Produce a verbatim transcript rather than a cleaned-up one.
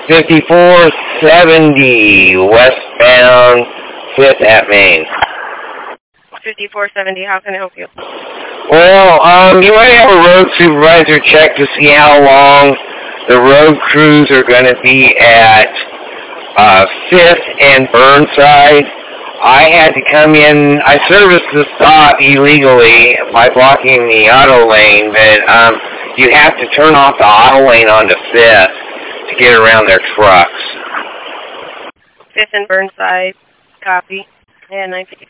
fifty-four seventy westbound fifth at Main. fifty-four seventy, how can I help you? Well, um, you might have a road supervisor check to see how long the road crews are going to be at uh, fifth and Burnside. I had to come in, I serviced the stop illegally by blocking the auto lane, but um, you have to turn off the auto lane onto fifth to get around their trucks. fifth and Burnside, copy, and nine fifty.